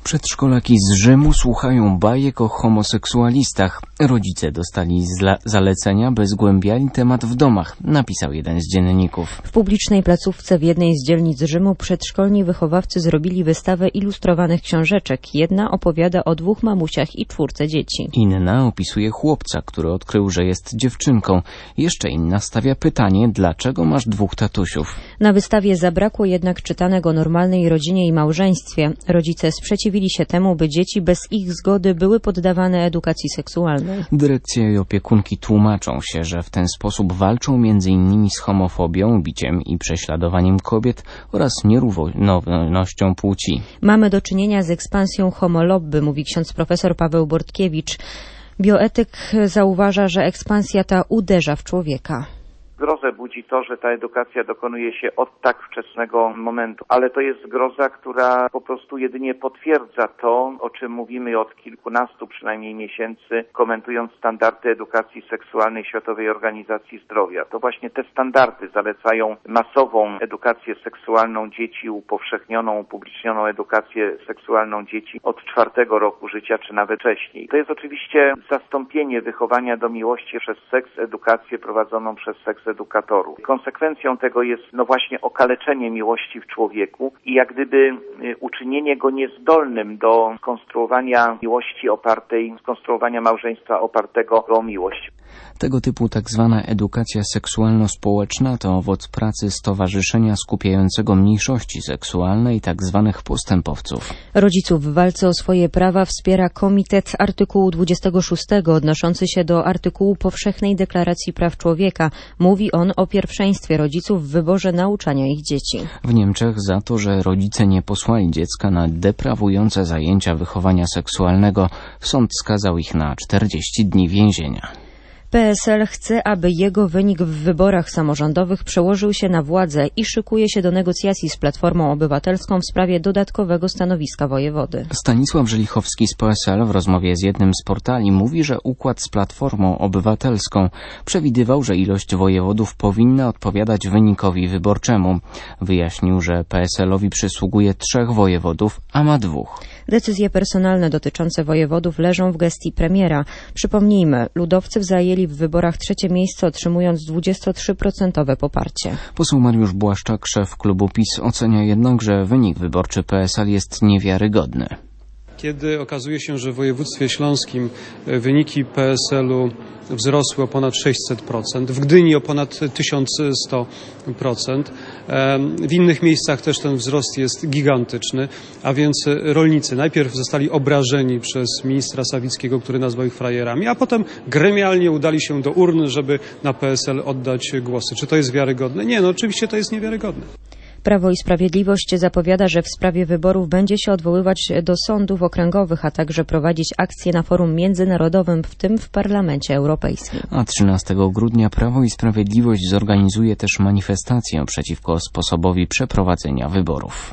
Przedszkolaki z Rzymu słuchają bajek o homoseksualistach. Rodzice dostali zalecenia, by zgłębiali temat w domach, napisał jeden z dzienników. W publicznej placówce w jednej z dzielnic Rzymu przedszkolni wychowawcy zrobili wystawę ilustrowanych książeczek. Jedna opowiada o 2 mamusiach i 4 dzieci. Inna opisuje chłopca, który odkrył, że jest dziewczynką. Jeszcze inna stawia pytanie, dlaczego masz 2 tatusiów. Na wystawie zabrakło jednak czytanek o normalnej rodzinie i małżeństwie. Rodzice sprzeciwili się temu, by dzieci bez ich zgody były poddawane edukacji seksualnej. Dyrekcja i opiekunki tłumaczą się, że w ten sposób walczą m.in. z homofobią, biciem i prześladowaniem kobiet oraz nierównością płci. Mamy do czynienia z ekspansją homolobby, mówi ksiądz profesor Paweł Bortkiewicz. Bioetyk zauważa, że ekspansja ta uderza w człowieka. Grozę budzi to, że ta edukacja dokonuje się od tak wczesnego momentu, ale to jest groza, która po prostu jedynie potwierdza to, o czym mówimy od kilkunastu przynajmniej miesięcy, komentując standardy edukacji seksualnej Światowej Organizacji Zdrowia. To właśnie te standardy zalecają masową edukację seksualną dzieci, upowszechnioną, upublicznioną edukację seksualną dzieci od 4 roku życia, czy nawet wcześniej. To jest oczywiście zastąpienie wychowania do miłości przez seks edukację prowadzoną przez seks edukatorów. Konsekwencją tego jest właśnie okaleczenie miłości w człowieku i jak gdyby uczynienie go niezdolnym do skonstruowania miłości skonstruowania małżeństwa opartego o miłość. Tego typu tak zwana edukacja seksualno-społeczna to owoc pracy Stowarzyszenia skupiającego mniejszości seksualne i tak zwanych postępowców. Rodziców w walce o swoje prawa wspiera Komitet artykułu 26 odnoszący się do artykułu Powszechnej Deklaracji Praw Człowieka. Mówi on o pierwszeństwie rodziców w wyborze nauczania ich dzieci. W Niemczech za to, że rodzice nie posłali dziecka na deprawujące zajęcia wychowania seksualnego, sąd skazał ich na 40 dni więzienia. PSL chce, aby jego wynik w wyborach samorządowych przełożył się na władzę i szykuje się do negocjacji z Platformą Obywatelską w sprawie dodatkowego stanowiska wojewody. Stanisław Żelichowski z PSL w rozmowie z jednym z portali mówi, że układ z Platformą Obywatelską przewidywał, że ilość wojewodów powinna odpowiadać wynikowi wyborczemu. Wyjaśnił, że PSL-owi przysługuje 3 wojewodów, a ma 2. Decyzje personalne dotyczące wojewodów leżą w gestii premiera. Przypomnijmy, ludowcy zajęli w wyborach 3. miejsce, otrzymując 23% poparcie. Poseł Mariusz Błaszczak, szef klubu PiS, ocenia jednak, że wynik wyborczy PSL jest niewiarygodny. Kiedy okazuje się, że w województwie śląskim wyniki PSL-u wzrosły o ponad 600%, w Gdyni o ponad 1100%, w innych miejscach też ten wzrost jest gigantyczny, a więc rolnicy najpierw zostali obrażeni przez ministra Sawickiego, który nazwał ich frajerami, a potem gremialnie udali się do urn, żeby na PSL oddać głosy. Czy to jest wiarygodne? Nie, oczywiście to jest niewiarygodne. Prawo i Sprawiedliwość zapowiada, że w sprawie wyborów będzie się odwoływać do sądów okręgowych, a także prowadzić akcje na forum międzynarodowym, w tym w Parlamencie Europejskim. A 13 grudnia Prawo i Sprawiedliwość zorganizuje też manifestację przeciwko sposobowi przeprowadzenia wyborów.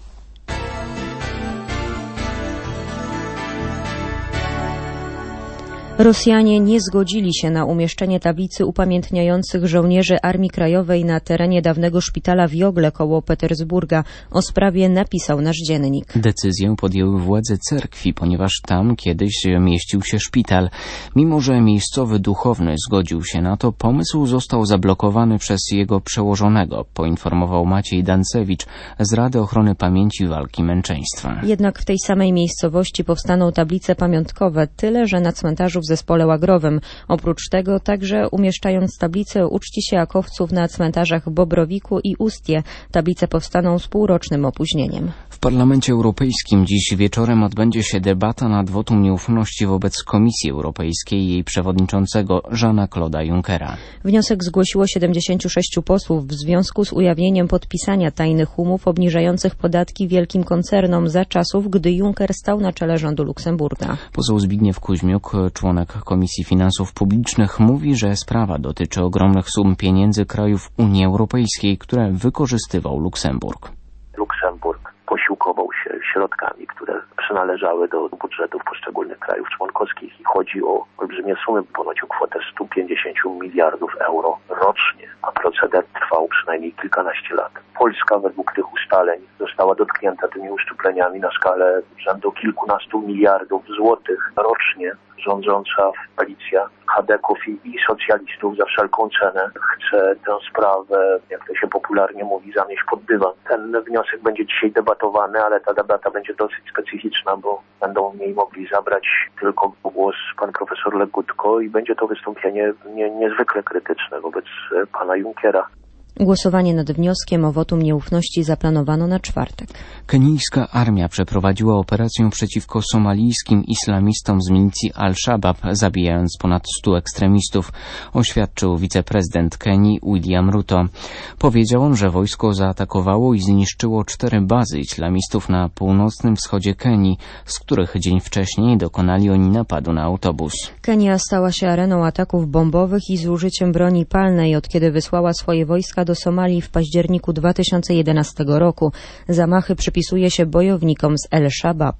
Rosjanie nie zgodzili się na umieszczenie tablicy upamiętniających żołnierzy Armii Krajowej na terenie dawnego szpitala w Jogle koło Petersburga. O sprawie napisał nasz dziennik. Decyzję podjęły władze cerkwi, ponieważ tam kiedyś mieścił się szpital. Mimo że miejscowy duchowny zgodził się na to, pomysł został zablokowany przez jego przełożonego, poinformował Maciej Dancewicz z Rady Ochrony Pamięci Walki Męczeństwa. Jednak w tej samej miejscowości powstaną tablice pamiątkowe, tyle że na cmentarzu w Zespole Łagrowym. Oprócz tego także umieszczając tablicę uczci się akowców na cmentarzach w Bobrowiku i Ustie. Tablice powstaną z półrocznym opóźnieniem. W Parlamencie Europejskim dziś wieczorem odbędzie się debata nad wotum nieufności wobec Komisji Europejskiej i jej przewodniczącego Jeana-Claude'a Junckera. Wniosek zgłosiło 76 posłów w związku z ujawnieniem podpisania tajnych umów obniżających podatki wielkim koncernom za czasów, gdy Juncker stał na czele rządu Luksemburga. Poseł Zbigniew Kuźmiuk, członek Komisji Finansów Publicznych, mówi, że sprawa dotyczy ogromnych sum pieniędzy krajów Unii Europejskiej, które wykorzystywał Luksemburg. Luksemburg posiłkował się środkami, które przynależały do budżetów poszczególnych krajów członkowskich i chodzi o olbrzymie sumy, ponoć o kwotę 150 miliardów euro rocznie, a proceder trwał przynajmniej kilkanaście lat. Polska według tych ustaleń została dotknięta tymi uszczupleniami na skalę rzędu kilkunastu miliardów złotych rocznie. Rządząca koalicja chadeków i socjalistów za wszelką cenę chce tę sprawę, jak to się popularnie mówi, zamieść pod dywan. Ten wniosek będzie dzisiaj debatowany, ale ta debata będzie dosyć specyficzna, bo będą w niej mogli zabrać tylko głos pan profesor Legutko i będzie to wystąpienie niezwykle krytyczne wobec pana Junckera. Głosowanie nad wnioskiem o wotum nieufności zaplanowano na czwartek. Kenijska armia przeprowadziła operację przeciwko somalijskim islamistom z milicji Al-Shabaab, zabijając ponad 100 ekstremistów, oświadczył wiceprezydent Kenii William Ruto. Powiedział on, że wojsko zaatakowało i zniszczyło 4 bazy islamistów na północnym wschodzie Kenii, z których dzień wcześniej dokonali oni napadu na autobus. Kenia stała się areną ataków bombowych i z użyciem broni palnej, od kiedy wysłała swoje wojska do Somalii w październiku 2011 roku. Zamachy przypisuje się bojownikom z El-Shabaab.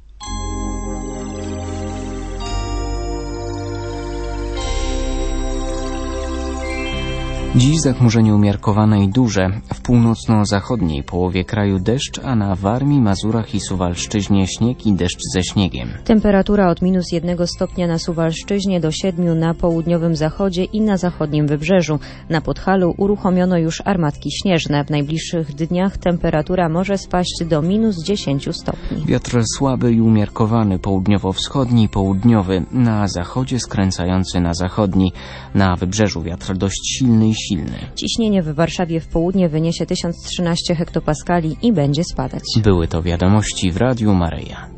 Dziś zachmurzenie umiarkowane i duże. W północno-zachodniej połowie kraju deszcz, a na Warmii, Mazurach i Suwalszczyźnie śnieg i deszcz ze śniegiem. Temperatura od -1 stopnia na Suwalszczyźnie do 7 na południowym zachodzie i na zachodnim wybrzeżu. Na Podhalu uruchomiono już armatki śnieżne. W najbliższych dniach temperatura może spaść do -10 stopni. Wiatr słaby i umiarkowany, południowo-wschodni i południowy. Na zachodzie skręcający na zachodni. Na wybrzeżu wiatr dość silny i silny. Ciśnienie w Warszawie w południe wyniesie 1013 hektopaskali i będzie spadać. Były to wiadomości w Radiu Maryja.